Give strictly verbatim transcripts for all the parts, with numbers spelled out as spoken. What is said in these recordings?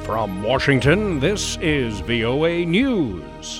From Washington, this is V O A News.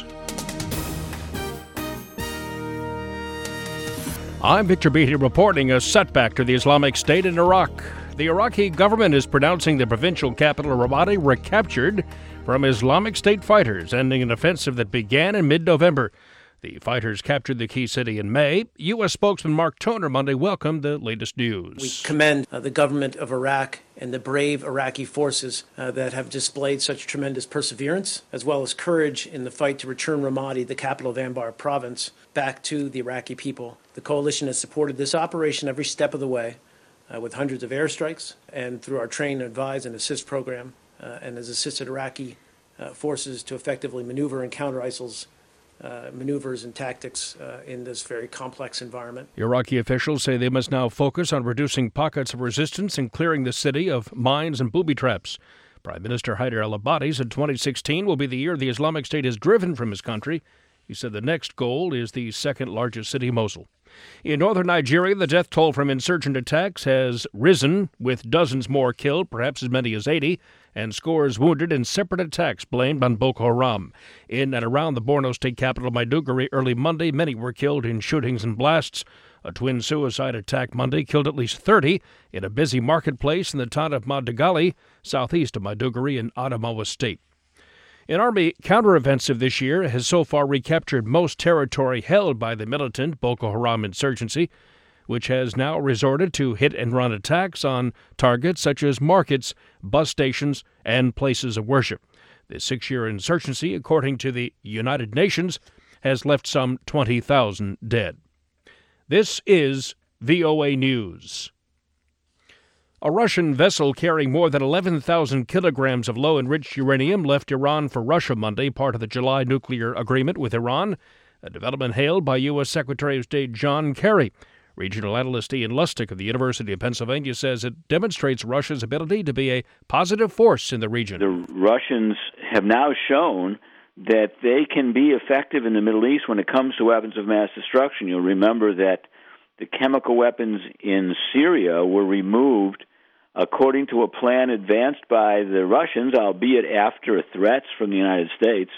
I'm Victor Beatty reporting a setback to the Islamic State in Iraq. The Iraqi government is pronouncing the provincial capital Ramadi recaptured from Islamic State fighters, ending an offensive that began in mid-November. The fighters captured the key city in May. U S spokesman Mark Toner Monday welcomed the latest news. We commend uh, the government of Iraq and the brave Iraqi forces uh, that have displayed such tremendous perseverance, as well as courage in the fight to return Ramadi, the capital of Anbar province, back to the Iraqi people. The coalition has supported this operation every step of the way, uh, with hundreds of airstrikes and through our train, advise, and assist program, uh, and has assisted Iraqi uh, forces to effectively maneuver and counter ISIL's Uh, maneuvers and tactics uh, in this very complex environment. Iraqi officials say they must now focus on reducing pockets of resistance and clearing the city of mines and booby traps. Prime Minister Haider al-Abadi said twenty sixteen will be the year the Islamic State is driven from his country. He said the next goal is the second largest city, Mosul. In northern Nigeria, the death toll from insurgent attacks has risen, with dozens more killed, perhaps as many as eighty, and scores wounded in separate attacks blamed on Boko Haram. In and around the Borno state capital, Maiduguri, early Monday, many were killed in shootings and blasts. A twin suicide attack Monday killed at least thirty in a busy marketplace in the town of Madagali, southeast of Maiduguri in Adamawa State. An Army counteroffensive this year has so far recaptured most territory held by the militant Boko Haram insurgency, which has now resorted to hit-and-run attacks on targets such as markets, bus stations, and places of worship. The six-year insurgency, according to the United Nations, has left some twenty thousand dead. This is V O A News. A Russian vessel carrying more than eleven thousand kilograms of low-enriched uranium left Iran for Russia Monday, part of the July nuclear agreement with Iran, a development hailed by U S Secretary of State John Kerry. Regional analyst Ian Lustig of the University of Pennsylvania says it demonstrates Russia's ability to be a positive force in the region. The Russians have now shown that they can be effective in the Middle East when it comes to weapons of mass destruction. You'll remember that the chemical weapons in Syria were removed according to a plan advanced by the Russians, albeit after threats from the United States.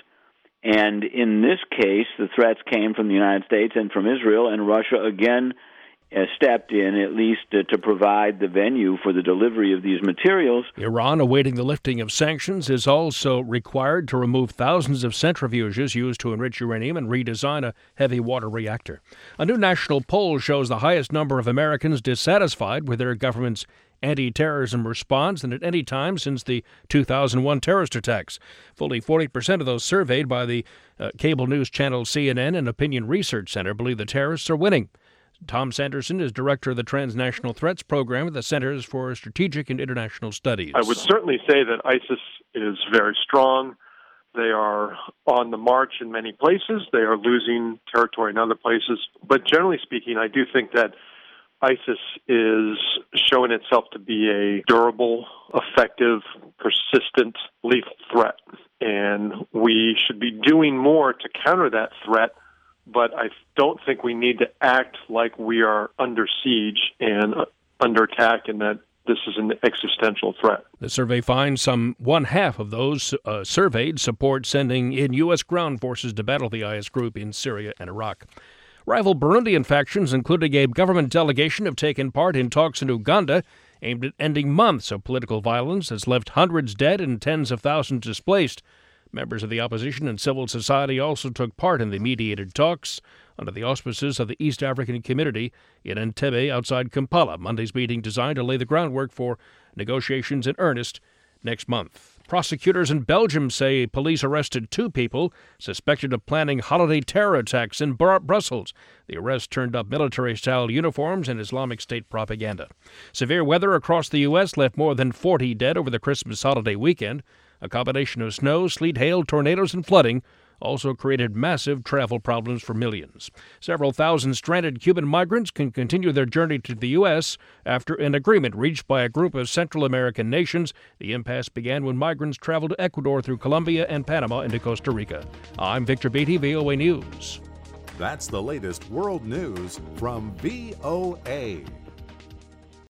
And in this case, the threats came from the United States and from Israel, and Russia again uh, stepped in, at least uh, to provide the venue for the delivery of these materials. Iran, awaiting the lifting of sanctions, is also required to remove thousands of centrifuges used to enrich uranium and redesign a heavy water reactor. A new national poll shows the highest number of Americans dissatisfied with their government's anti-terrorism response than at any time since the two thousand one terrorist attacks. Fully forty percent of those surveyed by the uh, cable news channel C N N and Opinion Research Center believe the terrorists are winning. Tom Sanderson is director of the Transnational Threats Program at the Centers for Strategic and International Studies. I would certainly say that ISIS is very strong. They are on the march in many places. They are losing territory in other places. But generally speaking, I do think that ISIS is showing itself to be a durable, effective, persistent, lethal threat. And we should be doing more to counter that threat, but I don't think we need to act like we are under siege and under attack and that this is an existential threat. The survey finds some one-half of those uh, surveyed support sending in U S ground forces to battle the I S group in Syria and Iraq. Rival Burundian factions, including a government delegation, have taken part in talks in Uganda aimed at ending months of political violence that's left hundreds dead and tens of thousands displaced. Members of the opposition and civil society also took part in the mediated talks under the auspices of the East African Community in Entebbe outside Kampala. Monday's meeting designed to lay the groundwork for negotiations in earnest next month. Prosecutors in Belgium say police arrested two people suspected of planning holiday terror attacks in Br- Brussels. The arrest turned up military-style uniforms and Islamic State propaganda. Severe weather across the U S left more than forty dead over the Christmas holiday weekend. A combination of snow, sleet, hail, tornadoes, and flooding also created massive travel problems for millions. Several thousand stranded Cuban migrants can continue their journey to the U S after an agreement reached by a group of Central American nations. The impasse began when migrants traveled to Ecuador through Colombia and Panama into Costa Rica. I'm Victor Beatty, V O A News. That's the latest world news from V O A.